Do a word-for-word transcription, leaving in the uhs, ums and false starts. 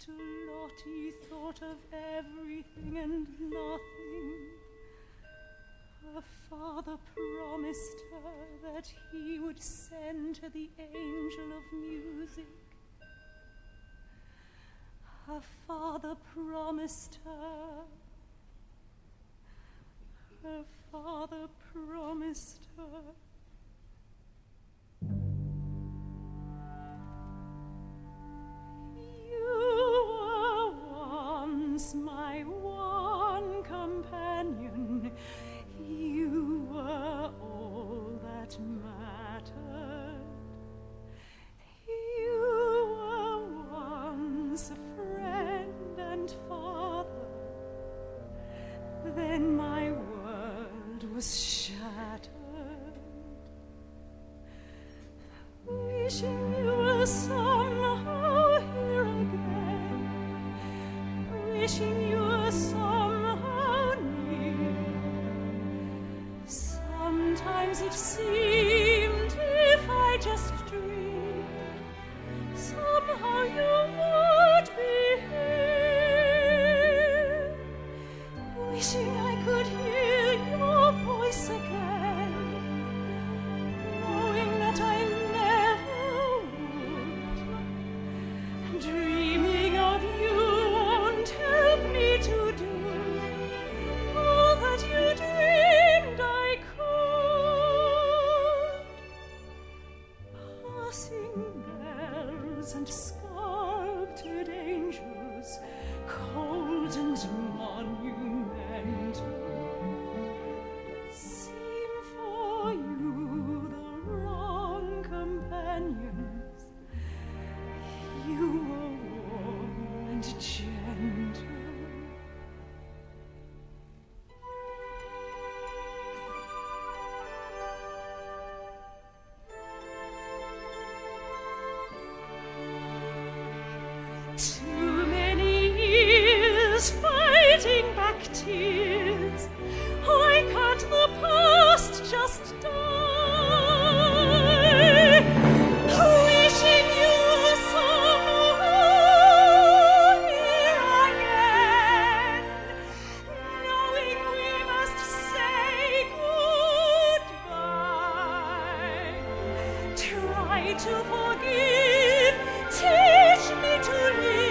little Lottie thought of everything and nothing. Her father promised her that he would send her the angel of music. Her father promised her. Her father promised her. You were once my one companion. You were all that mattered. You were once a friend and father. Then my world was shattered. Wishing you were somehow here again. Wishing you were somehow near. Sometimes it seemed if I just dreamed, somehow you would be here. Wishing I could hear your voice again, knowing that I never would. Dreaming of you won't help me to do all that you dreamed I could. Passing bells and sculptured angels, cold and monumental, seem for you the wrong companions. You were warm and gentle. Too many years fighting back tears. I can't the past just die. Wishing you were somehow here again, knowing we must say goodbye. Try to forgive, teach me to live.